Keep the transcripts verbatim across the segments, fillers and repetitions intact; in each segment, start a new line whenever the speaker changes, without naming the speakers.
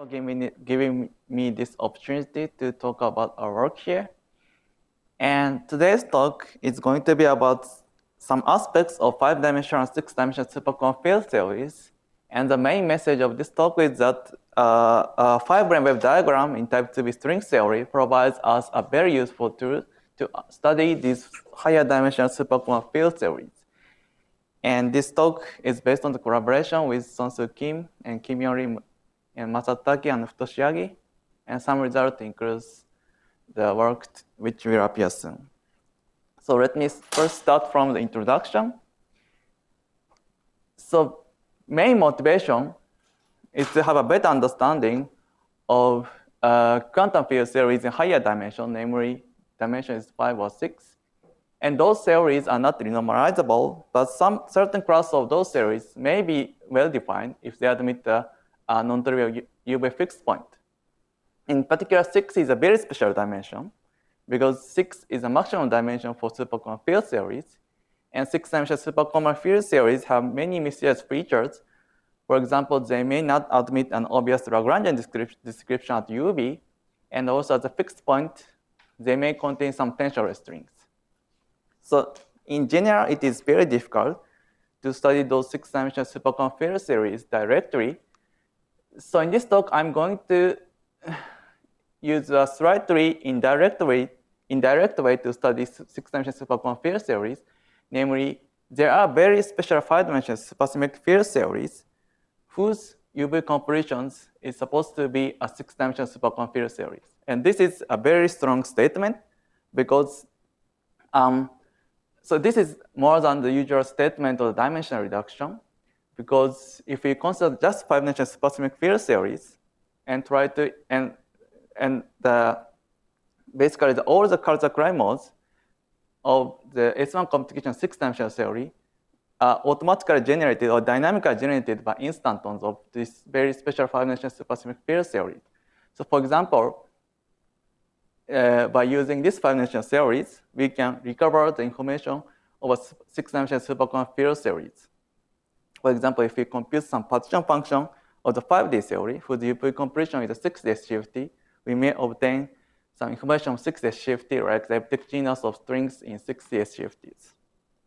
for giving me, giving me this opportunity to talk about our work here. And today's talk is going to be about some aspects of five-dimensional and six-dimensional superconducting field theories. And the main message of this talk is that uh, a five-brane wave diagram in type two B string theory provides us a very useful tool to study these higher dimensional superconducting field theories. And this talk is based on the collaboration with Sonsoo Kim and Kim Yeon-ri and Masataki and Futoshiagi. And some result includes the work which will appear soon. So let me first start from the introduction. So main motivation is to have a better understanding of uh, quantum field theories in higher dimension, namely dimension is five or six. And those theories are not renormalizable, but some certain class of those theories may be well-defined if they admit a, a non-trivial U V fixed point. In particular, six is a very special dimension because six is a maximum dimension for superconducting field theories. And six-dimensional superconducting field theories have many mysterious features. For example, they may not admit an obvious Lagrangian description at U V. And also at a fixed point, they may contain some tensor strings. So in general, it is very difficult to study those six-dimensional superconducting field theories directly. So in this talk, I'm going to use a slightly indirect way, indirect way to study six-dimensional superconducting field theories. Namely, there are very special five-dimensional supersymmetric field theories whose U V completions is supposed to be a six-dimensional superconducting field theories. And this is a very strong statement because um, so this is more than the usual statement of dimensional reduction, because if we consider just five-dimensional supersymmetric field theories and try to and and the basically the, all the Karzai modes of the S one computation six-dimensional theory are automatically generated or dynamically generated by instantons of this very special five-dimensional supersymmetric field theory. So, for example, Uh, by using these five-dimensional theories, we can recover the information of a six-dimensional superconducting field theories. For example, if we compute some partition function of the five D theory, whose U V completion is a six D shifty, we may obtain some information of six D shifty, like the elliptic genus of strings in six D shifties.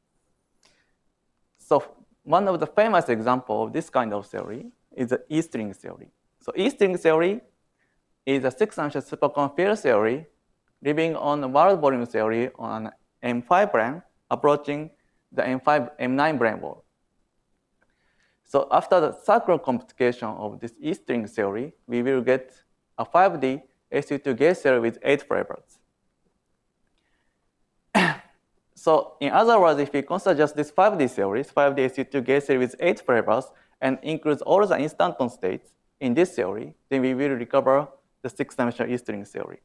So one of the famous examples of this kind of theory is the E-string theory. So E-string theory is a six-dimensional superconducting field theory living on the world volume theory on an M five brane approaching the M five, M nine brane wall. So after the circular computation of this E-string theory, we will get a five D S U two gauge theory with eight flavors. So in other words, if we consider just these five D theories, five D S U two gauge theory with eight flavors, and includes all the instanton states in this theory, then we will recover the six-dimensional E-string theory.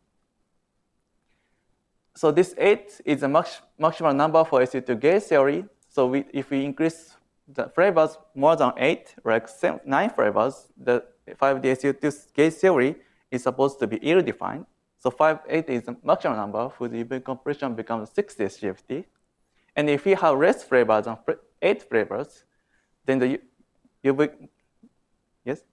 So this eight is a max maximal number for S U two gauge theory. So we, if we increase the flavors more than eight, like seven, nine flavors, the five D S U two gauge theory is supposed to be ill-defined. So five, eight is the maximum number whose U V completion becomes six D shifty. And if we have less flavors than eight flavors, then the U V, yes?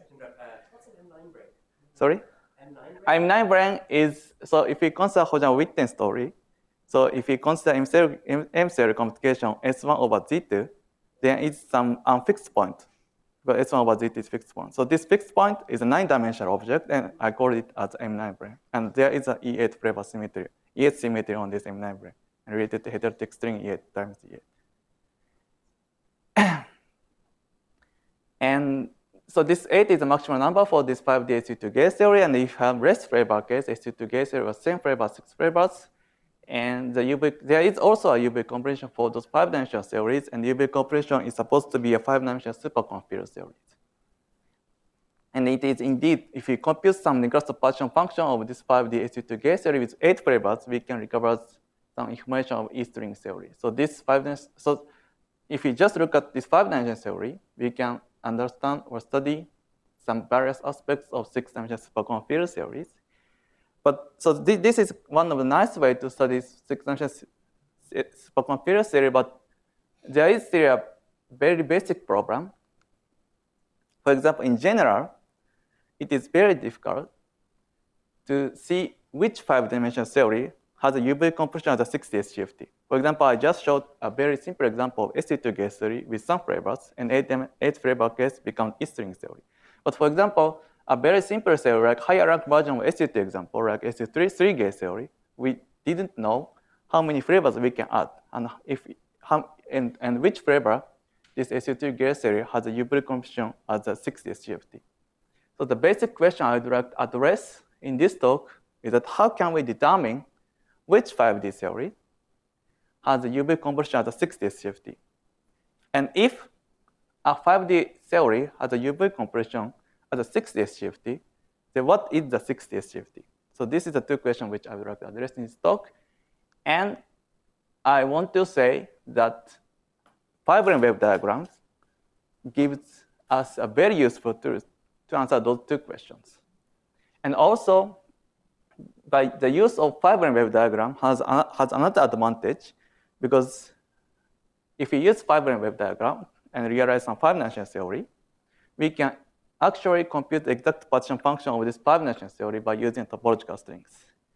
Sorry? M nine brane is, so if we consider Hojan-Witten story, so if we consider M theory computation S one over Z two, then it's some unfixed point, but S one over Z two is fixed point. So this fixed point is a nine-dimensional object, and I call it as M nine brane. And there is an E eight flavor symmetry, E eight symmetry on this M nine brane, related to heterotic string E eight times E eight. And so this eight is the maximum number for this five D S U two gauge theory, and if you have less flavor case, S U two gauge theory was same flavor, six flavors, and the U V, there is also a U V completion for those five-dimensional theories, and U V completion is supposed to be a five-dimensional superconducting field theories. And it is indeed, if we compute some Negrasov partition function of this five D S U two gauge theory with eight flavors, we can recover some information of E-string theory. So this five, so if we just look at this five-dimensional theory, we can understand or study some various aspects of six-dimensional superconducting field theories. But so th this is one of the nice ways to study six-dimensional superconducting field theory, but there is still a very basic problem. For example, in general, it is very difficult to see which five-dimensional theory has a U V composition as a six D S G F T. For example, I just showed a very simple example of S U two gas theory with some flavors, and eight, eight flavor case becomes E-string theory. But for example, a very simple theory, like higher rank version of S U two example, like S U three three gas theory, we didn't know how many flavors we can add, and if how, and, and which flavor this S U two gas theory has a U V composition as a six D S G F T. So the basic question I would like to address in this talk is that how can we determine which five D theory has a U V composition as a six D S G F T? And if a five D theory has a U V composition as a six D S G F T, then what is the six D S G F T? So this is the two questions which I would like to address in this talk. And I want to say that five-ring wave diagrams gives us a very useful tool to answer those two questions. And also, by the use of five-ring wave diagram has, has another advantage, because if we use five-ring wave diagram and realize some five-dimensional theory, we can actually compute the exact partition function of this five-dimensional theory by using topological strings.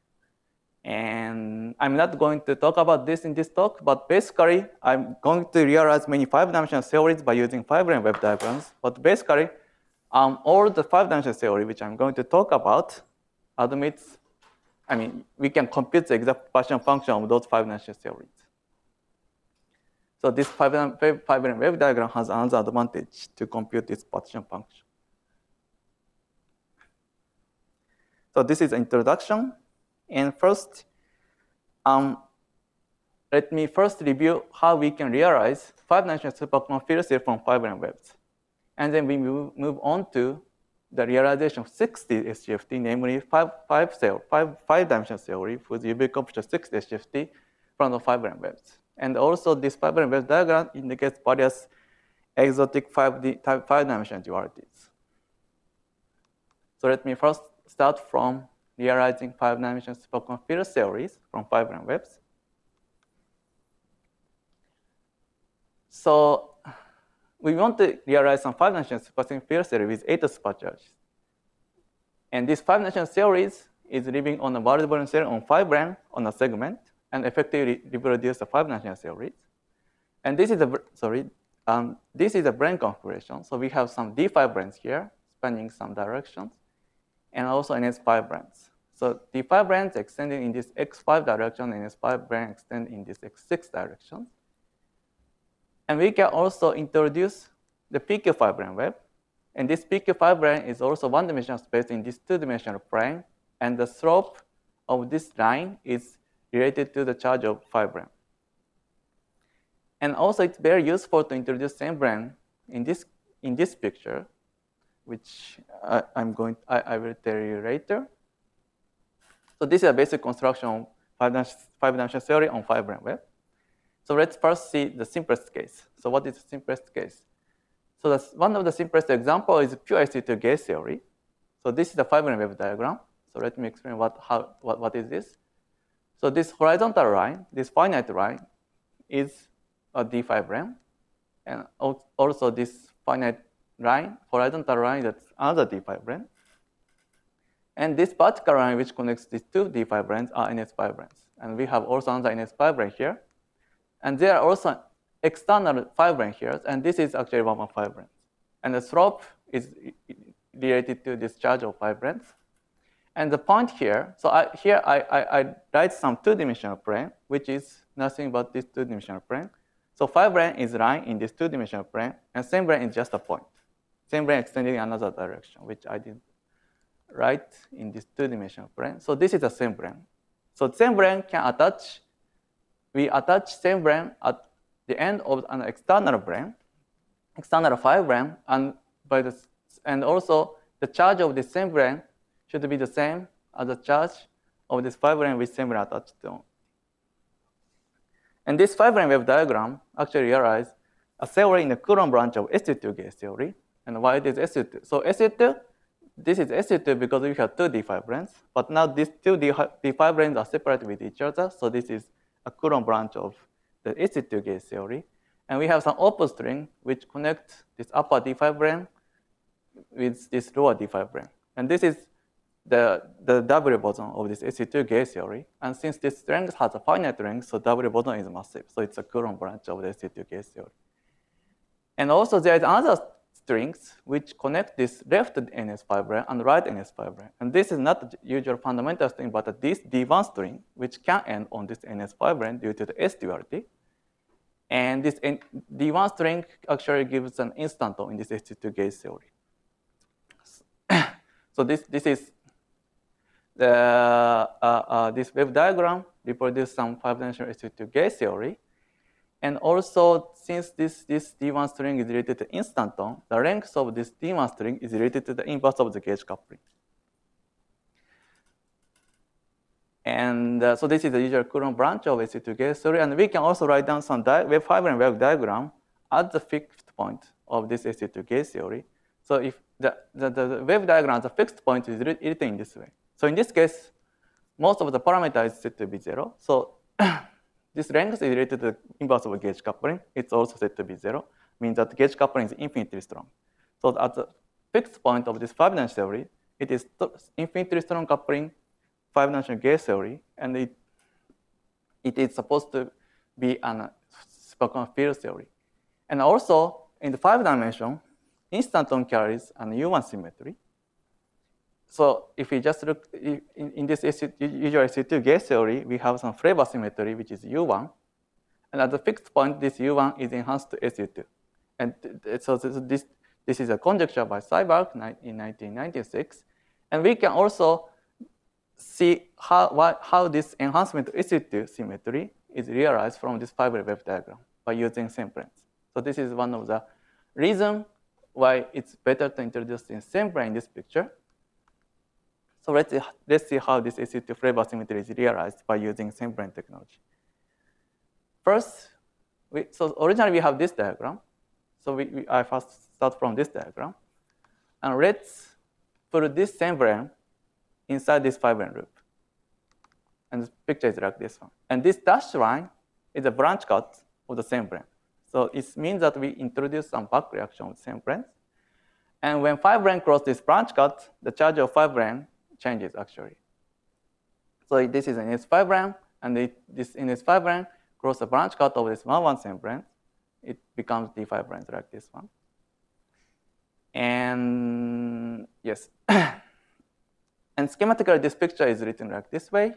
And I'm not going to talk about this in this talk, but basically, I'm going to realize many five-dimensional theories by using five-ring wave diagrams. But basically, um, all the five-dimensional theory which I'm going to talk about admits, I mean, we can compute the exact partition function of those five-dimensional theories. So this five-ring wave diagram has another advantage to compute this partition function. So this is introduction. And first, um, let me first review how we can realize five-dimensional superconducting field theory from five-ring waves. And then we move, move on to the realization of six D S G F T, namely five, five, five, five-dimensional theory whose U V composition six D S G F T from the five-ring waves. And also, this five-ring wave diagram indicates various exotic five-dimensional dualities. So let me first start from realizing five-dimensional superconducting field theories from five-ring waves. So we want to realize some five-dimensional superconducting field theory with eight supercharges. And this five-dimensional theories is living on a variable cell on five brane on a segment and effectively reproduce the five-dimensional theories. And this is a sorry, um, this is a brane configuration. So we have some D five branes here spanning some directions, and also N S five branes. So D five branes extending in this X five direction, and N S five brane extend in this X six direction. And we can also introduce the P Q five brane wave. And this P Q five brane is also one-dimensional space in this two-dimensional plane. And the slope of this line is related to the charge of five brane. And also, it's very useful to introduce same brane in this, in this picture, which I, I'm going, I, I will tell you later. So this is a basic construction of five-dimensional theory on five brane wave. So let's first see the simplest case. So what is the simplest case? So that's one of the simplest example is pure S U two gas theory. So this is the five brane wave diagram. So let me explain what, how, what, what is this. So this horizontal line, this finite line, is a D five brane. And also this finite line, horizontal line, that's another D five brane. And this vertical line which connects these two D five branes are N S five branes. And we have also another N S five brane here. And there are also external five brane here, and this is actually one point five branes. And the slope is related to this charge of five branes. And the point here, so I, here I, I, I write some two-dimensional plane, which is nothing but this two-dimensional plane. So five brane is lying in this two-dimensional plane, and same brane is just a point. Same brane extending in another direction, which I did write in this two-dimensional plane. So this is the same brane. So same brane can attach, we attach same brane at the end of an external brane, external five brane, and by the and also the charge of the same brane should be the same as the charge of this five brane with same brane attached to. And this five brane wave diagram actually realizes a theory in the Coulomb branch of S U two gas theory. And why it is S U two? So S U two, this is S U two because we have two D five branes, but now these two D five branes are separated with each other. So this is a Coulomb branch of the S U two gas theory. And we have some open string which connect this upper D five brane with this lower D five brane. And this is the, the W boson of this S U two gauge theory. And since this strength has a finite range, so W boson is massive. So it's a Coulomb branch of the S U two gauge theory. And also there is another strings which connect this left N S fibrane and right N S fibrane. And this is not the usual fundamental string, but this D one string, which can end on this N S fibrane due to the S duality. And this D one string actually gives an instanton in this S U two gauge theory. So this, this is the, uh, uh, this wave diagram reproduces some five-dimensional S U two gauge theory. And also, since this, this D one string is related to instanton, the length of this D one string is related to the inverse of the gauge coupling. And uh, so this is the usual Coulomb branch of S U two gauge theory. And we can also write down some wave fibrane wave diagram at the fixed point of this S U two gauge theory. So if the, the, the wave diagram at the fixed point is written in this way. So in this case, most of the parameter is set to be zero. So this length is related to the inverse of gauge coupling. It's also set to be zero, means that gauge coupling is infinitely strong. So at the fixed point of this five-dimensional theory, it is infinitely strong coupling, five-dimensional gauge theory, and it, it is supposed to be an superconducting field theory. And also, in the five dimension, instanton carries an U one symmetry. So if we just look in, in this usual S U two gauge theory, we have some flavor symmetry, which is U one. And at the fixed point, this U one is enhanced to S U two. And so this, this is a conjecture by Seiberg in nineteen ninety-six. And we can also see how, why, how this enhancement to S U two symmetry is realized from this fiber wave diagram by using semblance. So this is one of the reasons why it's better to introduce in semblance in this picture. So let's see, let's see how this S U two flavor symmetry is realized by using semblance technology. First, we, so originally we have this diagram. So we, we, I first start from this diagram. And let's put this semblance inside this fibrane loop. And the picture is like this one. And this dashed line is a branch cut of the semblance. So it means that we introduce some back reaction with semblance. And when fibrane cross this branch cut, the charge of fibrane changes actually. So this is an S fibrane, and it, this in S fibrane cross the branch cut of this one one semblance. It becomes D fibrane like this one. And yes. And schematically, this picture is written like this way.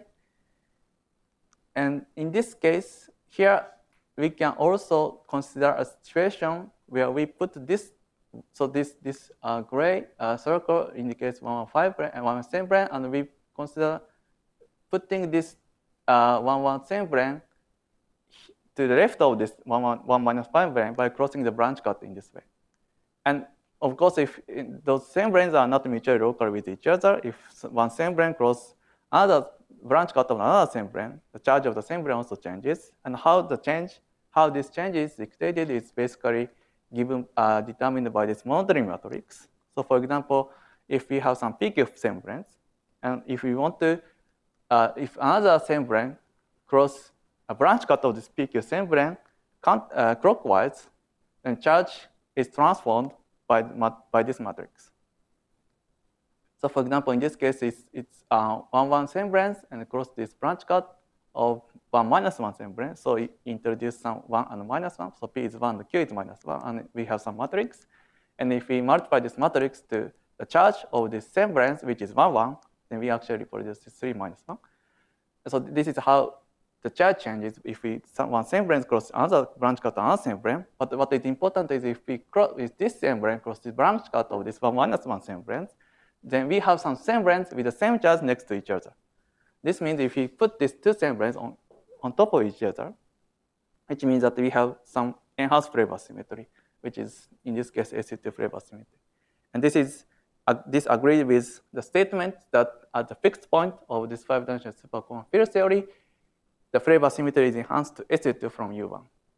And in this case, here we can also consider a situation where we put this, so this, this uh, gray uh, circle indicates one one fibrane and one one semblance, and we consider putting this uh, one one semblance to the left of this one one, one minus fibrane by crossing the branch cut in this way. And of course, if those semblanes are not mutually local with each other, if one semblance crosses another branch cut of another semblance, the charge of the semblance also changes. And how the change, how this change is dictated is basically given, uh, determined by this monitoring matrix. So for example, if we have some P Q semblance, and if we want to, uh, if another semblance cross a branch cut of this P Q semblance uh, clockwise, then charge is transformed by, by this matrix. So for example, in this case, it's, it's uh, one one semblance and across this branch cut of one minus one semblance. So it introduce some one and minus one. So P is one, and Q is minus one, and we have some matrix. And if we multiply this matrix to the charge of this semblance, which is one one, then we actually produce this three minus one. So this is how the charge changes if we one semblance cross another branch cut another semblance. But what is important is if we cross with this semblance cross this branch cut of this one minus one semblance, then we have some semblance with the same charge next to each other. This means if we put these two semblances on, on top of each other, which means that we have some enhanced flavor symmetry, which is in this case S U two flavor symmetry. And this is uh, this agrees with the statement that at the fixed point of this five-dimensional superconducting field theory, the flavor symmetry is enhanced to S U two from U one.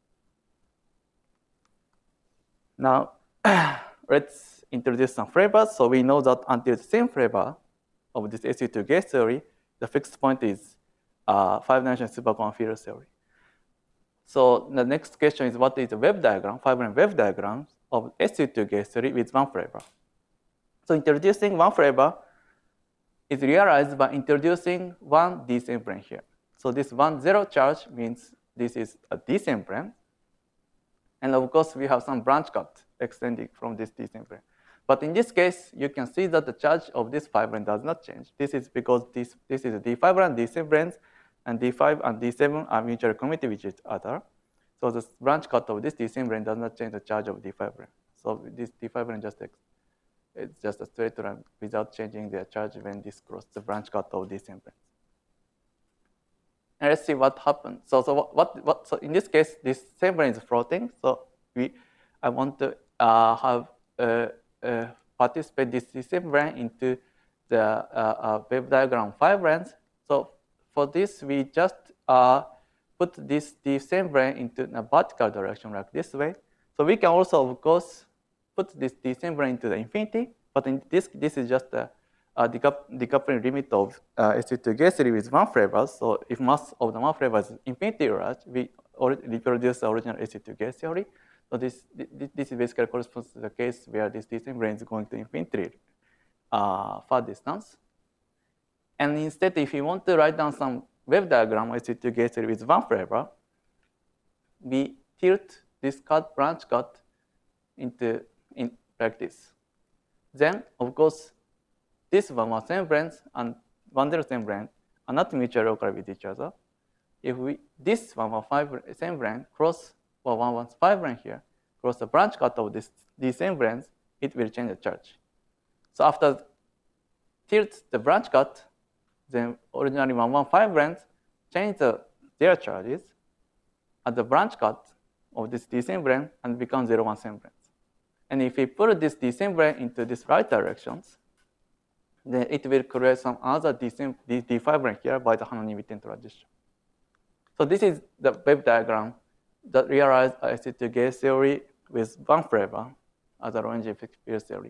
Now, let's introduce some flavors. So we know that until the same flavor of this S U two gauge theory, the fixed point is uh, five-dimensional superconducting field theory. So the next question is, what is the wave diagram, fibrane wave diagram of S U two gauge theory with one flavor? So introducing one flavor is realized by introducing one descent brane here. So this one zero charge means this is a descent brane. And of course, we have some branch cut extending from this descent brane. But in this case, you can see that the charge of this five brane does not change. This is because this, this is D five and D seven branes, and D five and D seven are mutually committed with each other. So the branch cut of this D seven brane does not change the charge of D five brane. So this D five brane just it's just a straight line without changing their charge when this crosses the branch cut of D seven brane. And let's see what happens. So, so what, what, what so in this case, this same brane is floating. So we, I want to uh, have uh, uh, participate this same brane into the uh, uh, wave diagram five branes. So for this, we just uh, put this the same brane into a vertical direction like this way. So we can also, of course, put this the same brane into the infinity. But in this, this is just a Uh, decoupling limit of uh, S U two gas theory with one flavor. So if mass of the one flavor is infinity large, we reproduce the original S U two gas theory. So this, this, this basically corresponds to the case where this descent brane is going to infinity uh, far distance. And instead, if you want to write down some wave diagram S U two gas theory with one flavor, we tilt this cut branch cut into in like this. Then, of course, this one was same branes and one zero same brane are not mutually local with each other. If we this one was five same brane cross or one was five brane here cross the branch cut of this these same branes, it will change the charge. So after tilt the branch cut, then originally one one five branes change the, their charges at the branch cut of this D same brane and become zero one same branes. And if we put this D same brane into this right directions, then it will create some other D five brane here by the Hahn-Newton transition. So this is the wave diagram that realized S U two gas theory with one flavor as a Lorentz effective field theory.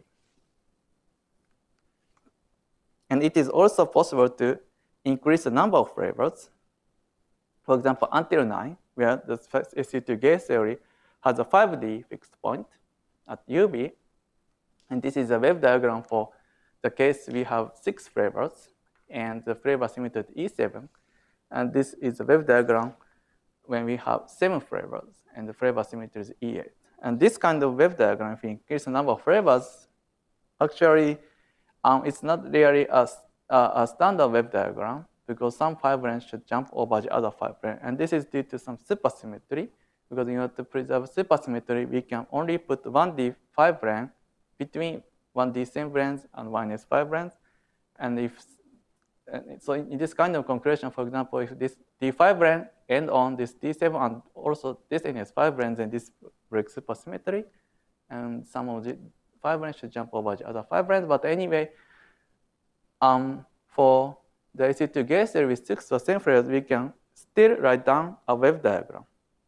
And it is also possible to increase the number of flavors. For example, until nine, where the S U two gas theory has a five D fixed point at U B. And this is a wave diagram for the case we have six flavors, and the flavor symmetry to E seven. And this is a wave diagram when we have seven flavors, and the flavor symmetry is E eight. And this kind of wave diagram, if we increase the number of flavors, actually, um, it's not really a, a, a standard wave diagram, because some five branes should jump over the other five branes. And this is due to some supersymmetry, because in order to preserve supersymmetry, we can only put one D five brane between one D same branes and one S five branes. And if and so in this kind of conclusion, for example, if this D five brane end on this D seven and also this N S five branes, then this breaks supersymmetry, and some of the five branes should jump over the other five branes. But anyway, um, for the S U two gas theory with six or same flavors, we can still write down a wave diagram.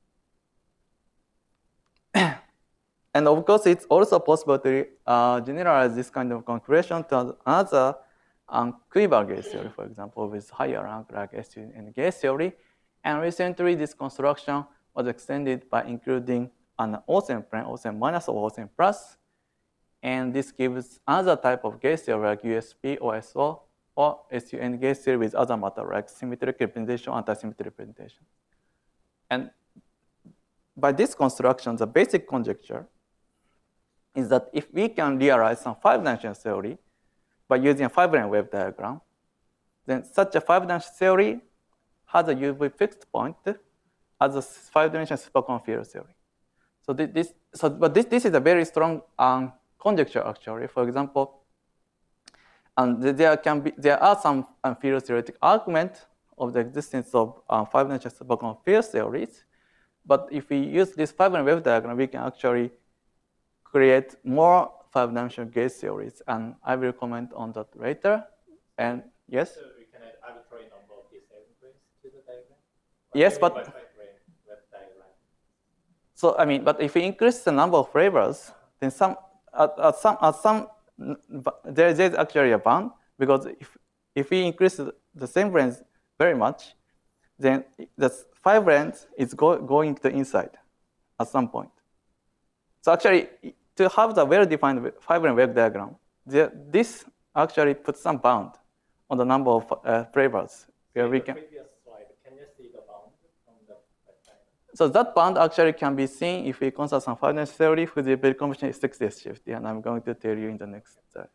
And of course, it's also possible to uh, generalize this kind of configuration to another um, Kuiper gas theory, for example, with higher rank like S U N gas theory. And recently, this construction was extended by including an O-SEM plane, O-SEM minus or O-SEM plus. And this gives another type of gas theory like U S P or S O, or S U N gas theory with other matter like symmetric representation, anti-symmetric representation. And by this construction, the basic conjecture is that if we can realize some five-dimensional theory by using a five-brane wave diagram, then such a five-dimensional theory has a U V fixed point as a five-dimensional superconductor field theory. So this, so but this, this is a very strong um, conjecture actually. For example, and there can be there are some um, field theoretic arguments of the existence of um, five-dimensional superconductor field theories. But if we use this five-brane wave diagram, we can actually create more five-dimensional gas theories, and I will comment on that later. And yes?
So we can add arbitrary number of these branes to the diagram?
Yes, but
web diagram?
So I mean, but if we increase the number of flavors, then some at, at some at some there is actually a bound, because if if we increase the same branes very much, then the five branes is go, going to the inside at some point. So actually, to have the well-defined five-brane wave diagram, the, this actually puts some bound on the number of uh, flavors where
In
we
the
can.
previous slide, can you see the bound from the rectangle?
So that bound actually can be seen if we consider some finite theory whose Hilbert combination is six S G F T, and I'm going to tell you in the next slide.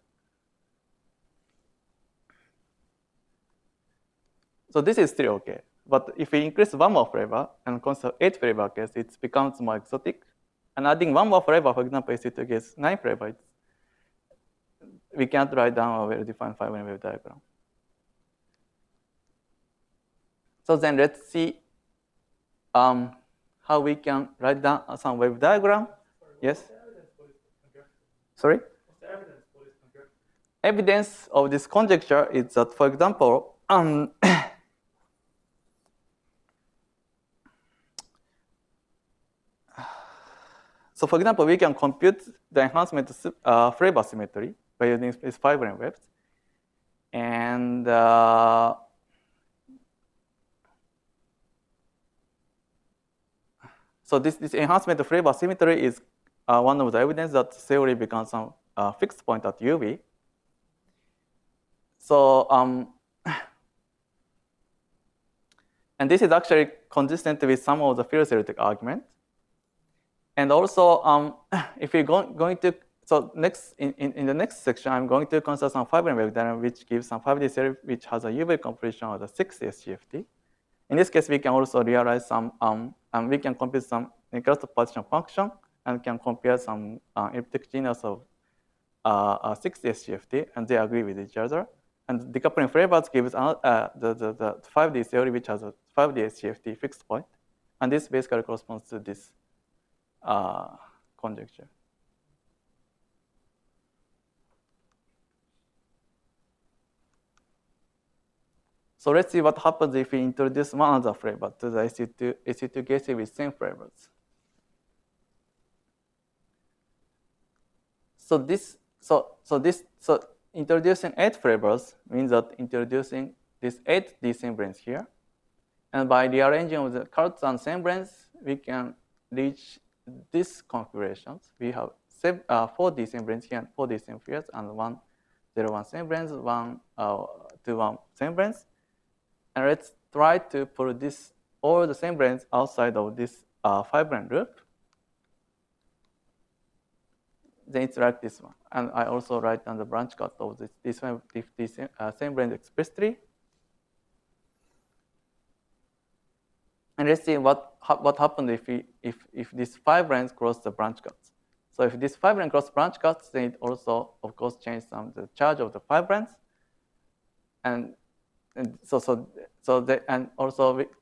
So this is still okay. But if we increase one more flavor and consider eight flavor case, it becomes more exotic. And adding one more flavor, for example, is to get nine flavors, we can't write down a well-defined five-way wave diagram. So then let's see um, how we can write down some wave diagram.
Sorry,
Yes?
Sorry?
Sorry?
What's the evidence for this conjecture?
Evidence of this conjecture is that, for example, um, so for example, we can compute the enhancement uh, flavor symmetry by using these five-way waves. And uh, so this, this enhancement of flavor symmetry is uh, one of the evidence that theory becomes some uh, fixed point at U V. So, um, and this is actually consistent with some of the field theoretic argument. And also, um, if we're go going to, so next in, in, in the next section, I'm going to consider some five-way wave diagram which gives some five D theory which has a U V completion of the six S G F T. In this case, we can also realize some, um, and we can compute some Nicklaus partition function and can compare some uh, elliptic genus of uh, uh, six S G F T, and they agree with each other. And decoupling flavors gives uh, the, the, the five D theory which has a five D S G F T fixed point. And this basically corresponds to this uh, conjecture. So let's see what happens if we introduce one other flavor to the S U two, S U two gateway with same flavors. So this, so so this, so introducing eight flavors means that introducing these eight D semblance here, and by rearranging of the Cartan and semblance, we can reach these configurations. We have seven, uh, four D semblance here and four D semblance, and one zero one semblance, one uh, two one semblance. And let's try to put this all the semblance outside of this uh, five-brand loop. Then it's like this one. And I also write down the branch cut of this, this one if this uh, semblance explicitly. And let's see what what happened if we if if these five brands cross the branch cuts. So if this five brand cross branch cuts, then it also of course changes some the charge of the five brands. And And so, so, so, the, and also we,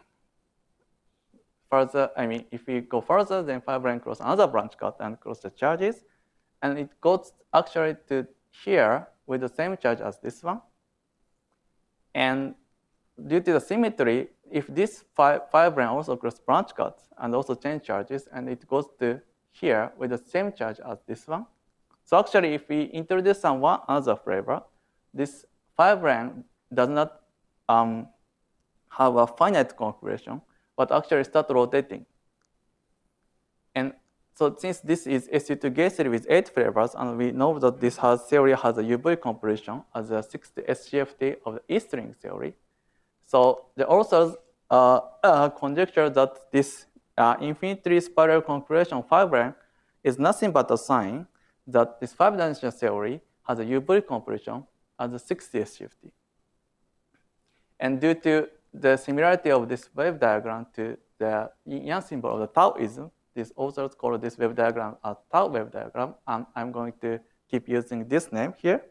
further, I mean, if we go further, then five brand cross another branch cut and cross the charges, and it goes actually to here with the same charge as this one. And due to the symmetry, if this five, five brand also cross branch cuts and also change charges, and it goes to here with the same charge as this one. So actually, if we introduce some one other flavor, this five brand does not um, have a finite configuration, but actually start rotating. And so since this is S U two gateway with eight flavors, and we know that this has theory has a U V completion as a sixth S G F T of the E-string theory. So the authors uh, uh, conjecture that this uh, infinitely spiral configuration five brand is nothing but a sign that this five-dimensional theory has a U V completion as a sixth S G F T. And due to the similarity of this wave diagram to the Yang symbol of the Taoism, these authors call this wave diagram a Tao wave diagram, and I'm going to keep using this name here.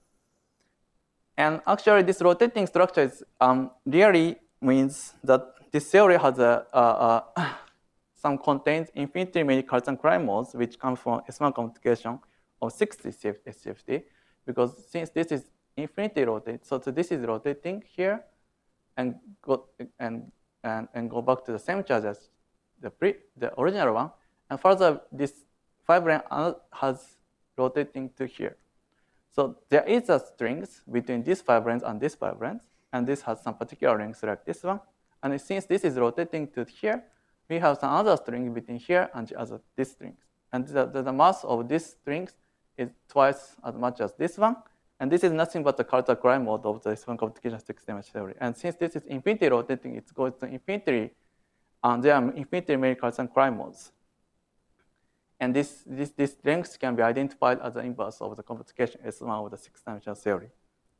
And actually, this rotating structure is, um, really means that this theory has a, uh, uh, some contains infinitely many Cartan-Klein modes, which come from S one computation of sixty S G F T, because since this is infinitely rotated, so, so this is rotating here, and go and, and and go back to the same charge as the pre the original one, and further this five brand has rotating to here. So there is a strings between these five brands and these five brands, and this has some particular length like this one. And since this is rotating to here, we have some other string between here and the other these strings. And the, the, the mass of these strings is twice as much as this one. And this is nothing but the Carter-Grime mode of the Swan computation six-dimensional theory. And since this is infinity rotating, it goes to infinity, and there are infinity many Carter-Grime modes. And this, this, this length can be identified as the inverse of the computation S one of the six-dimensional theory.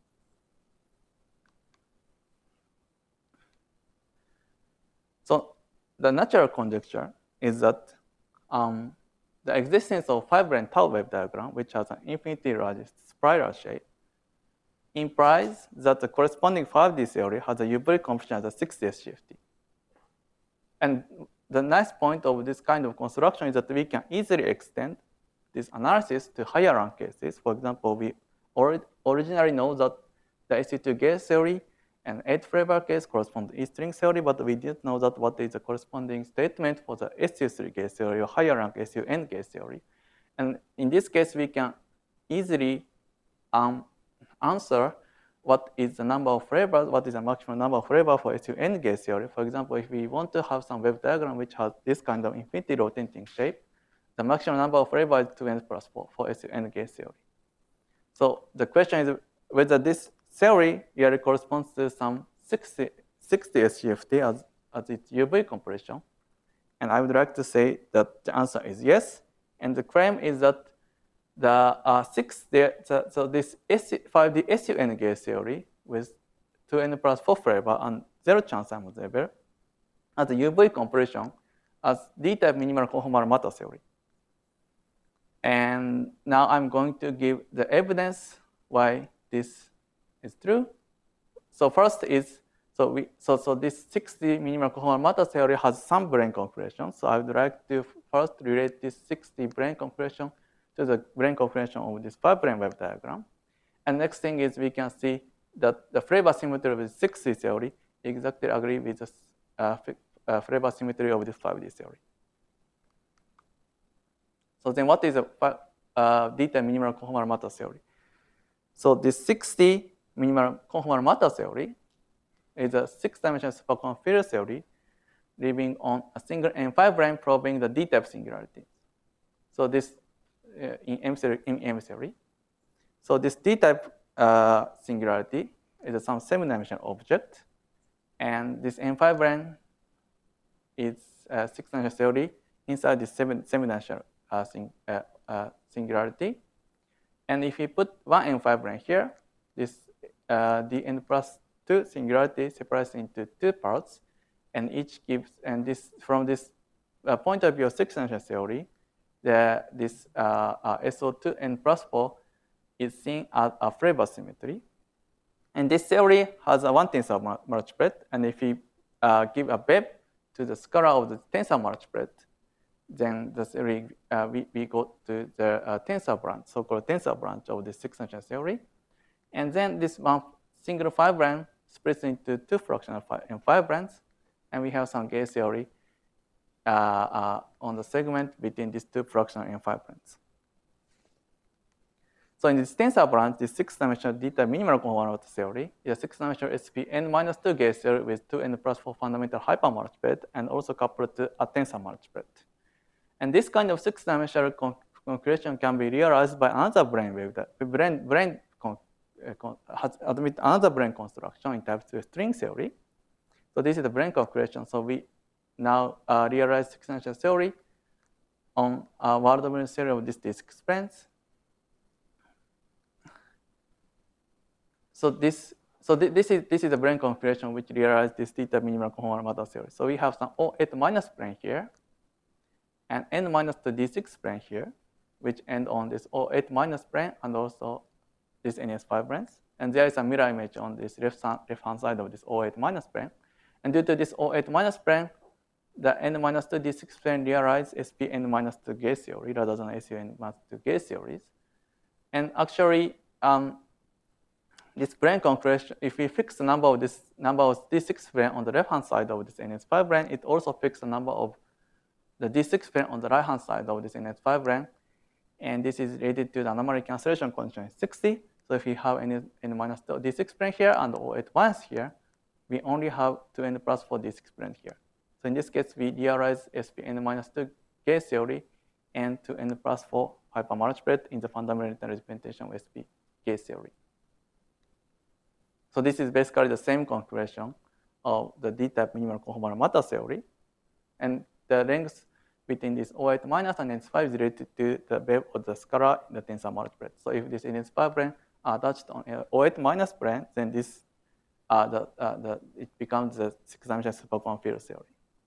So the natural conjecture is that um, the existence of five-brane tau wave diagram, which has an infinitely large spiral shape, implies that the corresponding five D theory has a U-Vari coefficient as a six D S C F T. And the nice point of this kind of construction is that we can easily extend this analysis to higher rank cases. For example, we or originally know that the S U two gauge theory and eight flavor case correspond to E string theory, but we didn't know that what is the corresponding statement for the S U three gauge theory or higher rank S U n gauge theory. And in this case, we can easily um, answer what is the number of flavors, what is the maximum number of flavors for S U n gauge theory. For example, if we want to have some wave diagram which has this kind of infinity rotating shape, the maximum number of flavors is two n plus four for S U n gauge theory. So the question is whether this theory really corresponds to some sixty, sixty S C F T as, as its U V compression. And I would like to say that the answer is yes. And the claim is that the uh, six, the, the, so this five D S U n gauge theory with two n plus four flavor and zero chance time observer as a U V compression as D-type minimal conformal matter theory. And now I'm going to give the evidence why this is true. So first is, so we so so this six D minimal conformal matter theory has some brane compression. So I would like to first relate this six D brane compression to the brane compression of this five brane wave diagram. And next thing is we can see that the flavor symmetry of the six D theory exactly agree with the uh, uh, flavor symmetry of this five D theory. So then what is a uh, D-type minimal conformal matter theory? So this six D minimal conformal matter theory is a six-dimensional superconducting field theory living on a single N five brane probing the D-type singularity. So this uh, in M theory, in M theory. So this D-type uh, singularity is some seven-dimensional object, and this N five brane is a six-dimensional theory inside this seven seven-dimensional uh, sing, uh, uh, singularity. And if we put one N five brane here, this uh, the N plus two singularity separates into two parts, and each gives, and this from this uh, point of view of six-dimensional theory, the, this uh, uh, S O two N plus four is seen as a flavor symmetry. And this theory has a one tensor multiplet, and if we uh, give a B E P to the scalar of the tensor multiplet, then the theory, uh, we, we go to the uh, tensor branch, so-called tensor branch of the six-dimensional theory. And then this one single five brane splits into two fractional five, and five branes, and we have some gauge theory uh, uh, on the segment between these two fractional and five branes. So in this tensor branch, this six-dimensional D-type minimal conformal theory is a six-dimensional S P n minus two gauge theory with two n plus four fundamental hypermultiplet and also coupled to a tensor multiplet. And this kind of six-dimensional concretion can be realized by another brane wave that brane, brane con, uh, con, has admit another brane construction in type two string theory. So this is the brane concretion. So we now uh, realize six-dimensional theory on a world domain theory of this disk planes. So this, so th this is this is the brane configuration which realizes this theta minimal conformal matter theory. So we have some O eight minus plane here, and n minus two d six plane here, which end on this O eight minus plane and also this N S five planes. And there is a mirror image on this left left hand side of this O eight minus plane. And due to this O eight minus plane, the n minus two d six plane realizes S P n minus two gauge theory rather than S U n minus two gauge theories. And actually, um, this brane concretion, if we fix the number of this number of d six plane on the left hand side of this N S five plane, it also fixes the number of the d six plane on the right hand side of this N S five plane. And this is related to the anomaly cancellation condition sixty. So if we have n, n minus two d six plane here and O eight minus here, we only have two n plus four d six plane here. So in this case, we realize S P n minus two gauge theory and two n plus four hypermultiplet in the fundamental representation of S P gauge theory. So this is basically the same configuration of the D-type minimal conformal matter theory. And the length between this O eight minus and N S five is related to the wave of the scalar in the tensor multiplet. So if this N S five plane are attached on a O eight minus plane, then this uh, the, uh, the, it becomes the six-dimensional superconformal field theory.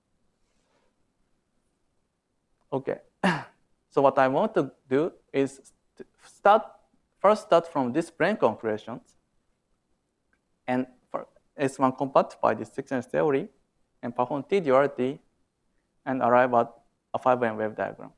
Okay, so what I want to do is start first start from this plane configurations, and for S one compactify this six-dimensional theory, and perform T-duality, and arrive at a five-plane wave diagram.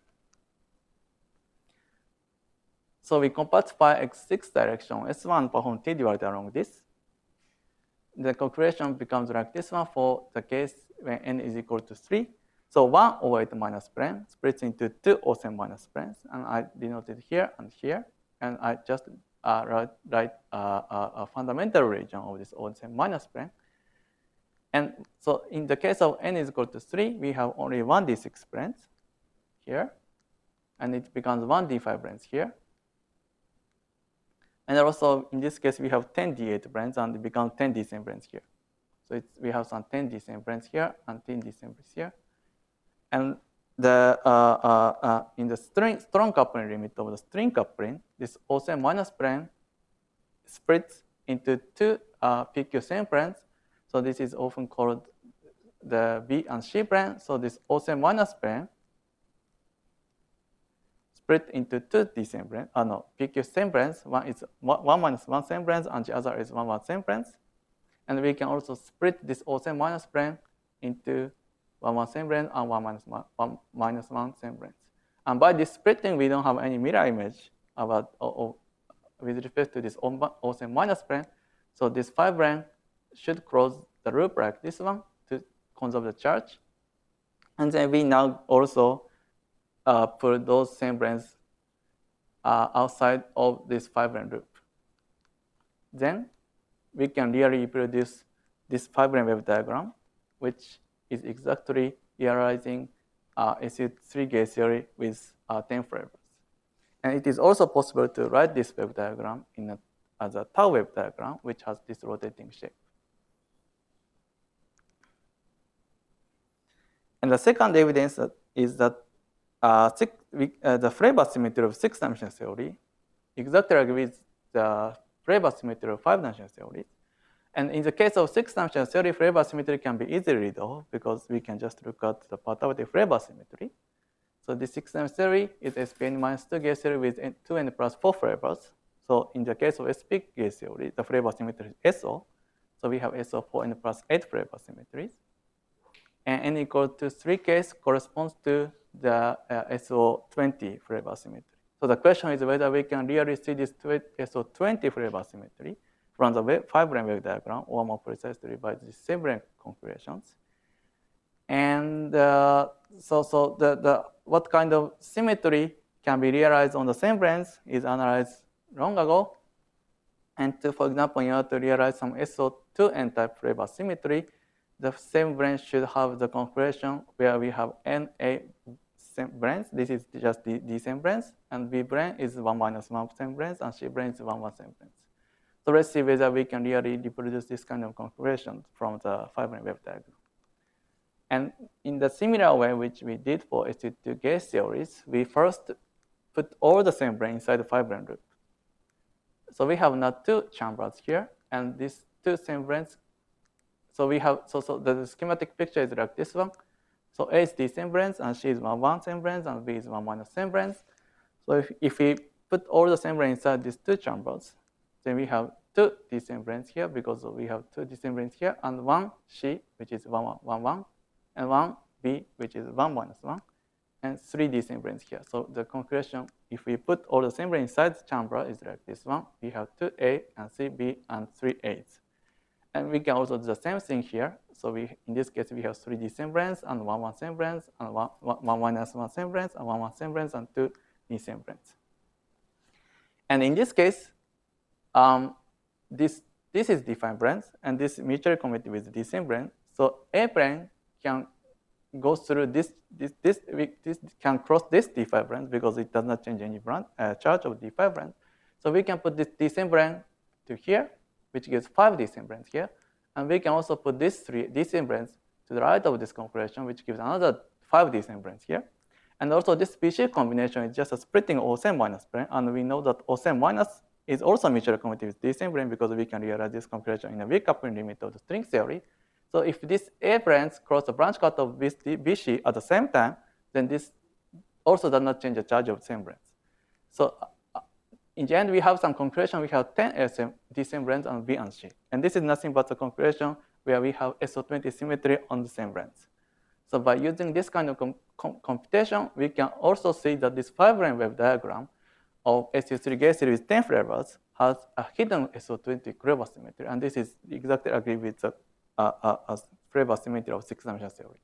So we compactify x six direction S one, perform T-duality along this. The configuration becomes like this one for the case when n is equal to three. So one O eight minus plane splits into two O seven minus planes, and I denoted here and here, and I just uh, write, write uh, a, a fundamental region of this O seven minus plane. And so in the case of n is equal to three, we have only one D six planes here, and it becomes one D five planes here. And also in this case, we have ten D eight planes, and it becomes ten D seven planes here. So it's, we have some ten D seven planes here and ten D seven planes here. And the, uh, uh, uh, in the string, strong coupling limit of the string coupling, this O seven minus plane splits into two uh, P Q seven planes. So this is often called the B and C plane. So this O seven minus plane split into two D seven planes. Uh, no, P Q seven planes. One is one, one minus one seven planes, and the other is one one seven planes. And we can also split this O seven minus plane into one one seven plane and one minus one, one minus one seven planes. And by this splitting, we don't have any mirror image about or, or with respect to this O seven minus plane. So this five plane should cross the loop like this one to conserve the charge. And then we now also uh, put those same planes uh, outside of this five plane loop. Then we can really reproduce this five plane wave diagram, which is exactly realizing uh, S U three gauge theory with uh, ten flavors. And it is also possible to write this wave diagram in a, as a tau wave diagram, which has this rotating shape. And the second evidence is that uh, six, we, uh, the flavor symmetry of six-dimensional theory exactly agrees with the flavor symmetry of five-dimensional theory. And in the case of six-dimensional theory, flavor symmetry can be easily resolved because we can just look at the perturbative flavor symmetry. So the six-dimensional theory is S P n minus two gauge theory with two n plus four flavors. So in the case of S P gauge theory, the flavor symmetry is S O. So we have S O four n plus eight flavor symmetries. And n equal to three case corresponds to the uh, S O twenty flavor symmetry. So the question is whether we can really see this S O twenty flavor symmetry from the five-plane wave diagram, or more precisely by the seven configurations. And uh, so, so the, the what kind of symmetry can be realized on the same planes is analyzed long ago. And to, for example, in order to realize some S O two n type flavor symmetry, the same plane should have the configuration where we have N A planes. This is just the D same planes, and B plane is one minus one same planes, and C plane is one one same planes. So let's see whether we can really reproduce this kind of configuration from the five-plane wave diagram. And in the similar way which we did for S U two gauge theories, we first put all the same plane inside the five-plane loop. So we have now two chambers here, and these two same planes. So we have so so the schematic picture is like this one. So A is D same planes, and C is one one same planes, and B is one minus same planes. So if if we put all the same planes inside these two chambers, then we have two D same planes here because we have two D same planes here, and one C which is one one one one, and one B which is one minus one, and three D same planes here. So the configuration, if we put all the same planes inside the chamber, is like this one. We have two A and three B and three A's. And we can also do the same thing here. So we, in this case, we have three D same planes and one one same planes, and one, one minus one same planes, and one one same planes, and two D same planes. And in this case, um, this this is defined planes, and this mutually committed with D same plane. So A plane can go through this this this this can cross this D five plane because it does not change any brand, uh, charge of D five plane. So we can put this D same plane to here, which gives five disembranches here. And we can also put these three disembranches to the right of this configuration, which gives another five disembranches here. And also this species combination is just a splitting O S M minus plane, and we know that O S M minus is also mutually commutative with disembranch because we can realize this configuration in a weak coupling limit of the string theory. So if this A branch cross the branch cut of B C at the same time, then this also does not change the charge of the same branch. So uh, in the end, we have some configuration. We have ten S M disembranches on B and C. And this is nothing but a configuration where we have S O twenty symmetry on the same branch. So by using this kind of com com computation, we can also see that this five-line wave diagram of S U three gauge series with ten flavors has a hidden S O twenty flavor symmetry. And this is exactly agree with the uh, uh, uh, flavor symmetry of six-dimensional theory.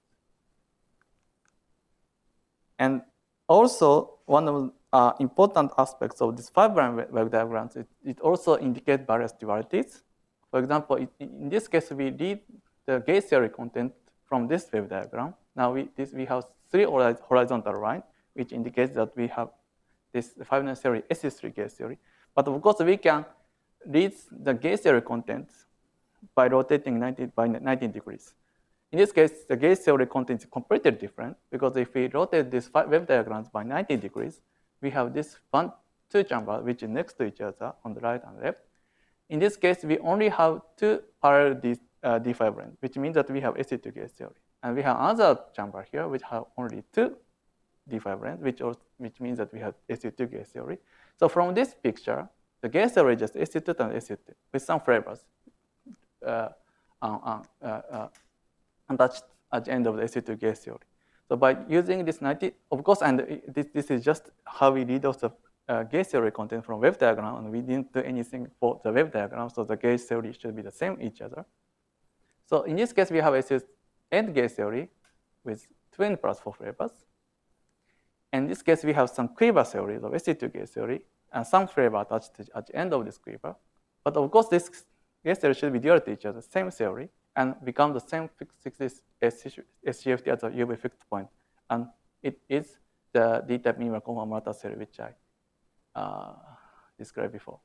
And also, one of the uh, important aspects of this five-line wave diagrams, it, it also indicates various dualities. For example, it, in this case, we read the gauge theory content from this wave diagram. Now we, this, we have three horizontal lines, which indicates that we have this five-line theory S U three gauge theory. But of course, we can read the gauge theory contents by rotating ninety, by ninety degrees. In this case, the gauge theory content is completely different because if we rotate these five wave diagrams by ninety degrees, we have this one, two chambers which is next to each other on the right and left. In this case, we only have two parallel D, uh, D fibrils, which means that we have S U two gauge theory. And we have another chamber here which have only two D fibrils, which, also, which means that we have S U two gauge theory. So from this picture, the gauge theory is just S U two times S U two with some flavors uh, uh, uh, uh, attached at the end of the S U two gauge theory. So by using this ninety, of course, and this, this is just how we read also uh, gauge theory content from wave diagram, and we didn't do anything for the wave diagram, so the gauge theory should be the same each other. So in this case, we have S U end gauge theory with two n plus four flavors. In this case, we have some quiver theories of S U two gauge theory and some flavor attached to, at the end of this quiver. But of course, this gauge theory should be dual to each other, same theory, and become the same fixed S G F T at the U V fixed point. And it is the D-type minimal conformal matter theory, which I uh, described before.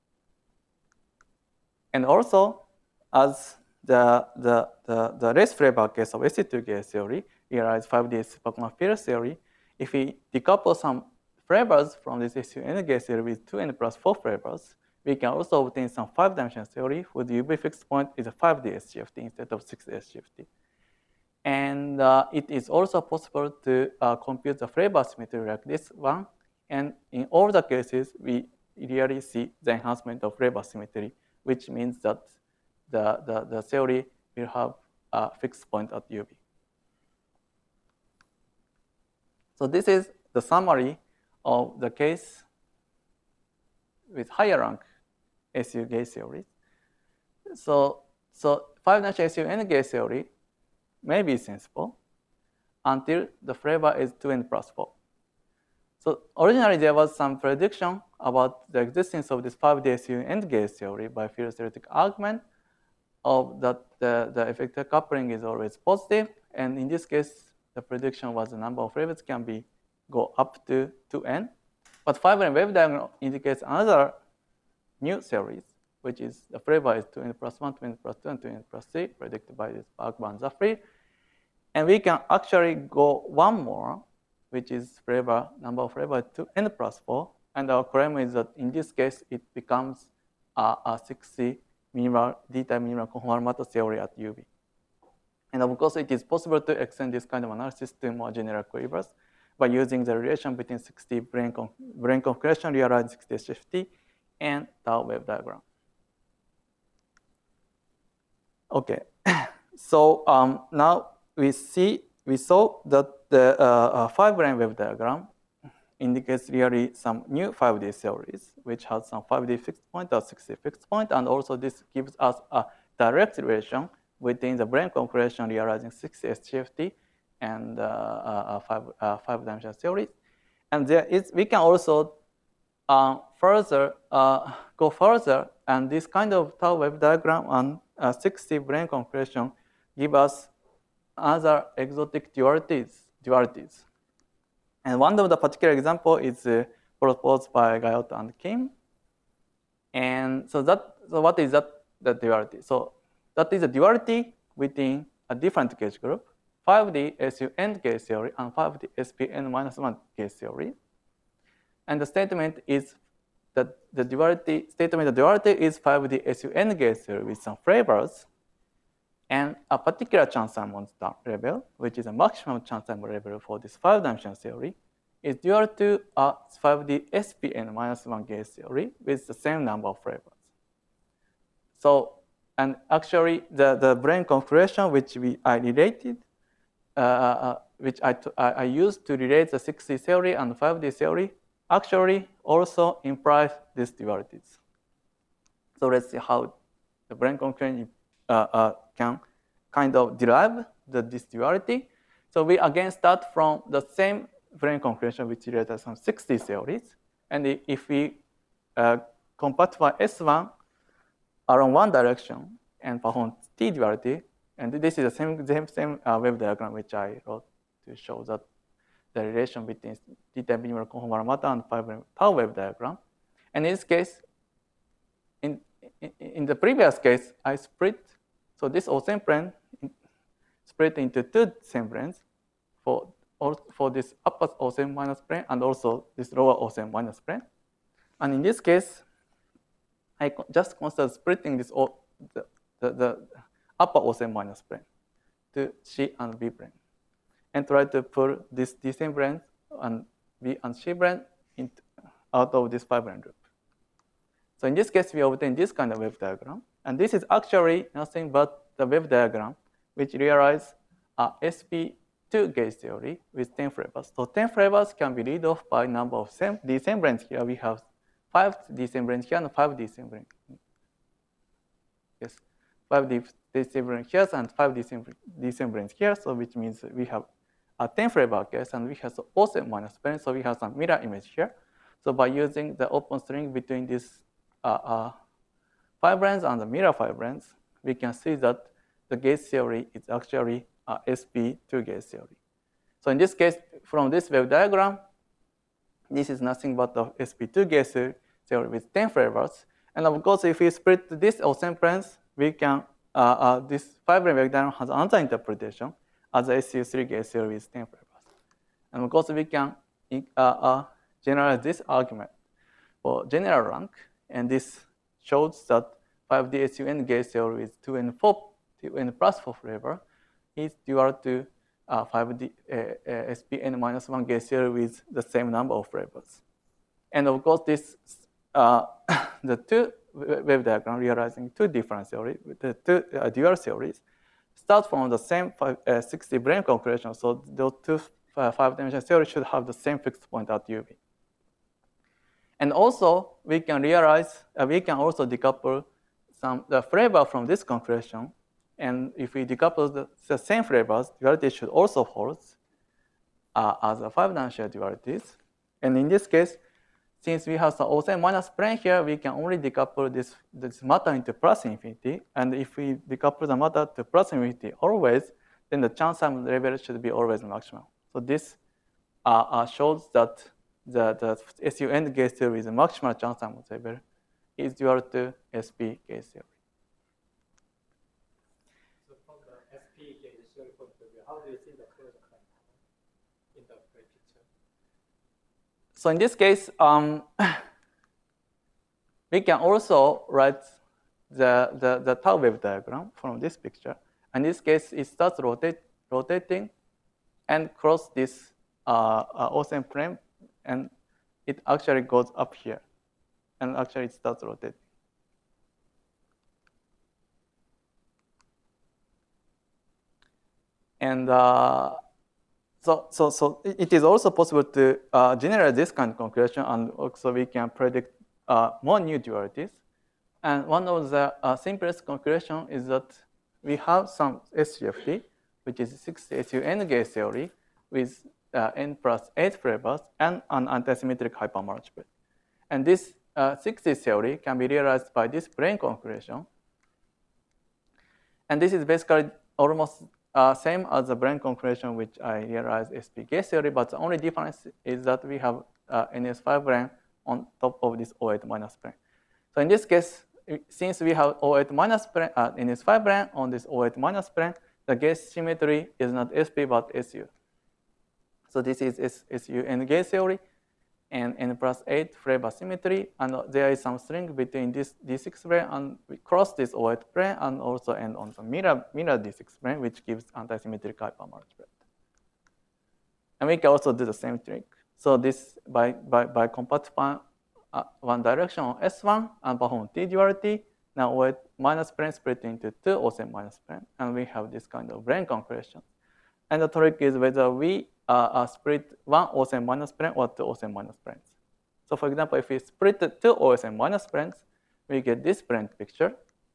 And also, as the, the, the, the less flavor case of S U two gauge theory realized five D superconductor field theory, if we decouple some flavors from this S U n gauge theory with two n plus four flavors, we can also obtain some five-dimensional theory whose U V fixed point is a five D S G F T instead of six D S G F T. And uh, it is also possible to uh, compute the flavor symmetry like this one. And in all the cases, we really see the enhancement of flavor symmetry, which means that the, the, the theory will have a fixed point at U V. So this is the summary of the case with higher rank S U gauge theories. So, so five-dimensional S U n gauge theory may be sensible until the flavor is two n plus four. So originally there was some prediction about the existence of this five D S U n gauge theory by field theoretic argument of that the, the effective coupling is always positive. And in this case, the prediction was the number of flavors can be go up to two n. But five-line wave diagram indicates another new series, which is the flavor is two n plus one, two n plus two, and two n plus three, predicted by this Bergman-Zafrir. And we can actually go one more, which is flavor, number of flavor two n plus four. And our claim is that in this case, it becomes a, a six C minimal, D-type minimal conformal matter theory at U V. And of course, it is possible to extend this kind of analysis to more general quivers by using the relation between six D brain, con brain configuration realized six D S G F T and tau wave diagram. Okay, so um, now we see we saw that the uh, uh, five-line wave diagram indicates really some new five D theories, which has some five D fixed point or six D fixed point, and also this gives us a direct relation within the brain configuration realizing six D S G F T and uh, uh, five, uh, five-dimensional theories. And there is, we can also uh, further uh, go further, and this kind of tau wave diagram and uh, six D brain configuration give us other exotic dualities. dualities. And one of the particular example is uh, proposed by Gayot and Kim. And so that, so what is that the duality. So that is a duality within a different gauge group, five D S U N gauge theory and five D S P N minus one gauge theory. And the statement is that the duality statement the duality is five D S U N gauge theory with some flavors, and a particular Chern-Simons level, which is a maximum Chern-Simons level for this five-dimensional theory, is dual to a five D S P N minus one gauge theory with the same number of flavors. So, and actually, the, the brane configuration which we I related, uh, uh, which I, I, I used to relate the six D theory and five D theory, actually also implies these dualities. So let's see how the brane configuration uh, uh, can kind of derive the, this duality. So we again start from the same brane configuration which relates some six D theories. And if we uh, compactify S one along one direction and perform T duality, and this is the same, same, same uh, wave diagram which I wrote to show that the relation between theta minimal conformal matter and five tau wave diagram. And in this case, in, in, in the previous case, I split, so this O-same plane split into two same planes for, for this upper O-same minus plane and also this lower O-same minus plane. And in this case, I just consider splitting this o, the, the, the upper O-same minus plane to C and B plane, and try to pull this D same plane and B and C plane into, out of this five plane loop. So in this case, we obtain this kind of wave diagram, and this is actually nothing but the wave diagram which realizes a S P two gauge theory with ten flavors. So ten flavors can be read off by number of same D same planes here. We have five D same planes here and five D same planes. Yes, five D same planes here and five D same planes here. So which means we have a ten flavor case and we have the O-same minus plane. So we have some mirror image here. So by using the open string between these uh, uh, fibrans and the mirror fibrans, we can see that the gauge theory is actually a S P two gauge theory. So in this case, from this wave diagram, this is nothing but the S P two gauge theory with ten flavors. And of course, if we split this O-same planes, we can, uh, uh, this five-plane wave diagram has another interpretation as a S U three gauge theory with ten flavors. And of course, we can uh, uh, generalize this argument for general rank. And this shows that five D S U N gauge theory with two and four, two and plus four flavor is dual to uh, five D uh, uh, S P N minus one gauge theory with the same number of flavors. And of course, this uh, the two wave diagram realizing two different theories, the two uh, dual theories, start from the same five, uh, six D brane configuration. So those two uh, five-dimensional theories should have the same fixed point at U V. And also, we can realize, uh, we can also decouple some the flavor from this configuration. And if we decouple the, the same flavors, duality should also hold uh, as a five-dimensional dualities. And in this case, since we have some O-same minus plane here, we can only decouple this, this matter into plus infinity. And if we decouple the matter to plus infinity always, then the Chern-Simons level should be always maximum. So this uh, uh, shows that the, the S U N gauge theory is a maximal Chern-Simons level is dual to S P gauge theory.
So from the S P gauge theory point of view, how do you see the closure in the great picture?
So in this case, um, we can also write the, the, the tau wave diagram from this picture. In this case, it starts rotate, rotating and cross this uh, uh, O-same plane, and it actually goes up here. And actually, it starts rotating. And uh, so, so, so it is also possible to uh, generate this kind of configuration, and also we can predict uh, more new dualities. And one of the uh, simplest configuration is that we have some S G F T, which is six S U N gauge theory with uh, n plus eight flavors and an antisymmetric hypermultiple. And this uh, six D theory can be realized by this brane configuration. And this is basically almost uh, same as the brane configuration which I realized S P gauge theory, but the only difference is that we have uh, N S five brane on top of this O eight minus plane. So in this case, since we have O eight minus plane uh, in this phi plane on this O eight minus plane, the gauge symmetry is not S P but S U. So this is S, SU and gauge theory, and n plus eight flavor symmetry, and there is some string between this D six plane and we cross this O eight plane and also end on some mirror mirror D six plane, which gives antisymmetric hypermultiplet. And we can also do the same trick. So this by by by compactifying uh, one direction on S one and perform T duality. Now O eight minus plane split into two O seven minus plane, and we have this kind of brane concretion. And the trick is whether we uh, uh, split one O seven minus plane or two O seven minus planes. So for example, if we split the two O seven minus planes, we get this plane picture.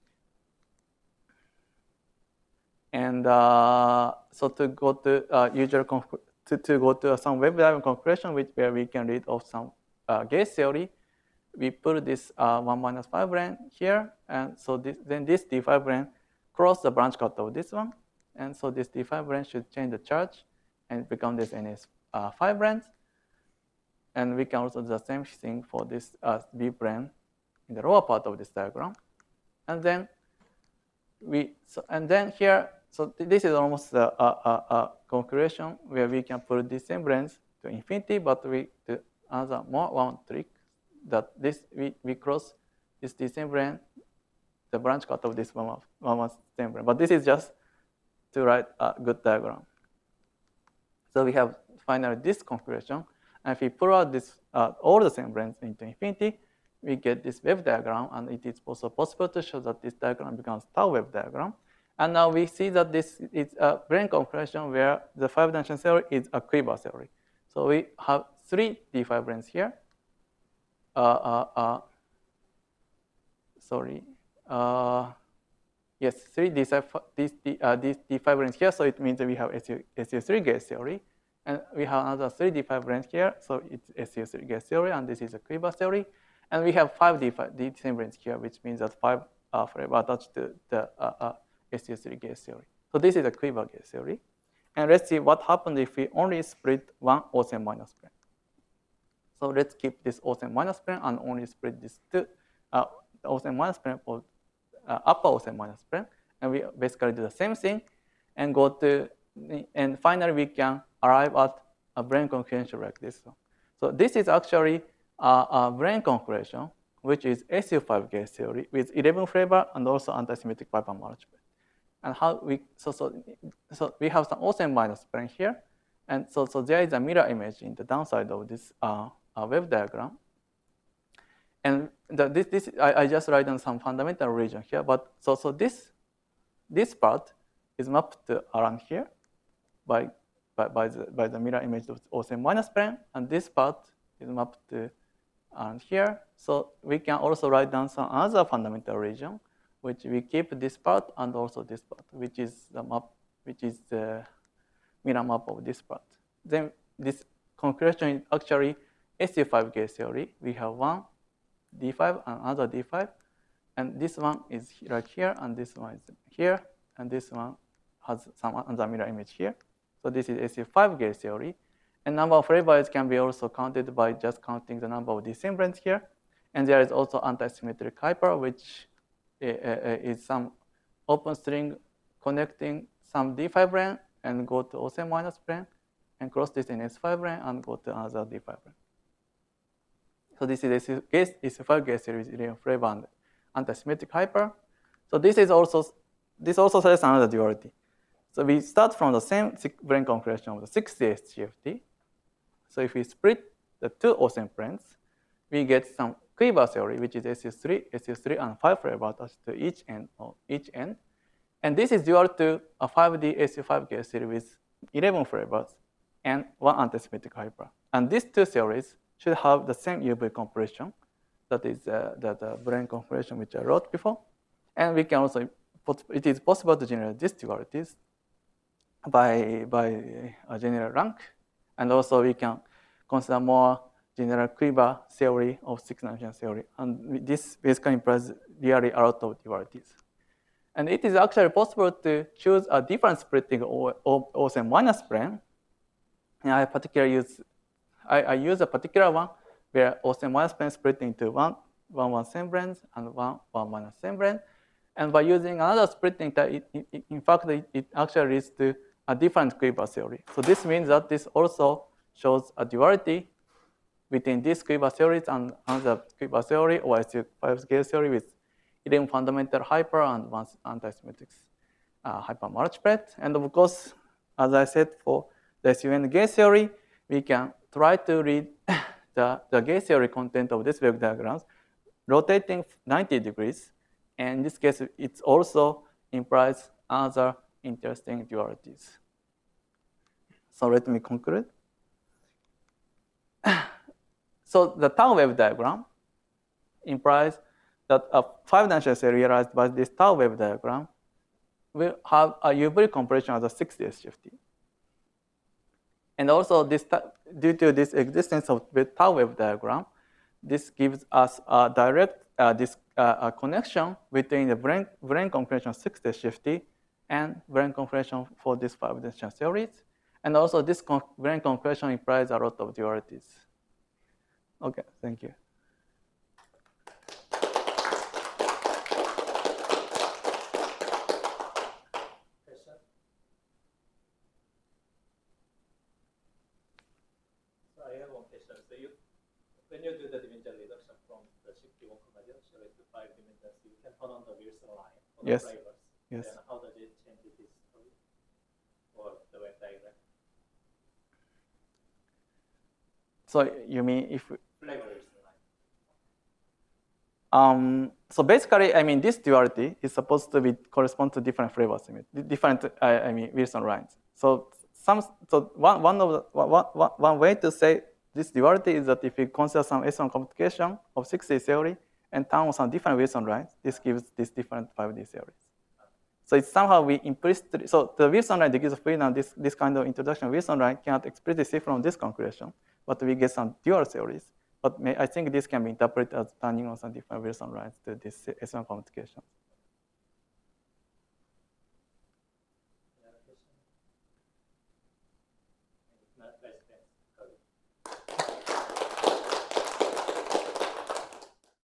And uh, so to go to uh, usual to, to go to some wave diagram concretion, which where we can read off some uh, gauge theory, we put this uh, one minus five brane here, and so this, then this D five brane cross the branch cut of this one, and so this D five brane should change the charge and become this N S uh, five branes. And we can also do the same thing for this uh, B brane in the lower part of this diagram, and then we so and then here. So this is almost a, a, a, a configuration where we can put these same branes to infinity, but we do another more one trick that this we, we cross this the same brane, the branch cut of this one one one same brane. But this is just to write a good diagram. So we have finally this configuration, and if we pull out this uh, all the same branes into infinity, we get this wave diagram, and it is also possible to show that this diagram becomes tau wave diagram. And now we see that this is a brane configuration where the five-dimensional theory is a quiver theory. So we have three D five branes here. Uh, uh, uh, sorry. Uh, yes, three D five, these, uh, these D five branes here. So it means that we have S U three gauge theory. And we have another three D five branes here. So it's S U three gauge theory, and this is a quiver theory. And we have five D five D same branes here, which means that five are forever attached to the uh, uh, S U three gauge theory. So this is a quiver gauge theory. And let's see what happens if we only split one O seven minus plane. So let's keep this O seven minus plane and only split this two uh, O seven minus plane for uh, upper O seven minus plane. And we basically do the same thing and go to, and finally we can arrive at a brane configuration like this. So this is actually a, a brane configuration, which is S U five gauge theory with eleven flavor and also antisymmetric hypermultiplet. And how we so so so we have some O seven minus plane here, and so so there is a mirror image in the downside of this uh, uh, wave diagram. And the, this this I, I just write down some fundamental region here, but so so this this part is mapped to around here by by by the by the mirror image of O seven minus plane, and this part is mapped to around here. So we can also write down some other fundamental region, which we keep this part and also this part, which is the map, which is the mirror map of this part. Then this configuration is actually S U five gauge theory. We have one D five and another D five, and this one is right here, and this one is here, and this one has some other mirror image here. So this is S U five gauge theory. And number of flavors can be also counted by just counting the number of D branes here. And there is also antisymmetric hyper, which is some open string connecting some D five brane and go to O seven minus brane and cross this in S five brane and go to another D five brane. So this is S U five gauge series eleven flavor and antisymmetric hyper. So this is also this also says another duality. So we start from the same brane configuration of the six D S G F T. So if we split the two O seven branes, we get some quiver theory, which is S U three, S U three, and five flavor attached to each end or each end. And this is dual to a five D S U five gauge theory with eleven flavors and one antisymmetric hyper. And these two theories should have the same U V compression. That is uh, the, the brane configuration which I wrote before. And we can also, put, it is possible to generate these dualities by, by a general rank. And also we can consider more general quiver theory of six-dimensional theory. And this basically implies really a lot of dualities. And it is actually possible to choose a different splitting of O seven minus plane. And I particularly use, I, I use a particular one where O seven minus plane split into one one one semblance and one one minus semblance. And by using another splitting type, it, it, in fact, it, it actually leads to a different quiver theory. So this means that this also shows a duality between this quiver theories and another quiver theory, or S U five scale theory with eleven fundamental hyper and one anti-symmetric uh, hypermultiplet. And of course, as I said, for the S U N gauge theory, we can try to read the, the gauge theory content of this wave diagrams rotating ninety degrees. And in this case, it also implies other interesting dualities. So let me conclude. So the tau wave diagram implies that a five-dimensional theory realized by this tau wave diagram will have a U V compression as a six-day shifty. And also, this due to this existence of the tau wave diagram, this gives us a direct uh, this, uh, a connection between the brain, brain compression six-day shifty and brain compression for these five-dimensional theories. And also, this con brain compression implies a lot of dualities. Okay, thank you.
Question? So I have one question. So you, when you do the dimensional reduction from the sixty-one comma zero to five dimensions, you can turn on the Wilson line for the
Yes.
flavors.
Yes.
Then how does it change this story or the wave diagram?
So you mean if
Flavor Wilson line.
um, so basically, I mean, this duality is supposed to be correspond to different flavor symmetry, different uh, I mean Wilson lines. So some so one one of the, one, one, one way to say this duality is that if we consider some S one computation of six-day theory and turn on some different Wilson lines, this gives these different five-day theories. So it's somehow we implicitly, so the Wilson line degrees of freedom, this, this kind of introduction of Wilson line cannot explicitly see from this conclusion, but we get some dual theories. But may, I think this can be interpreted as turning on some different Wilson lines to this S one computation.
Another question? If not, let's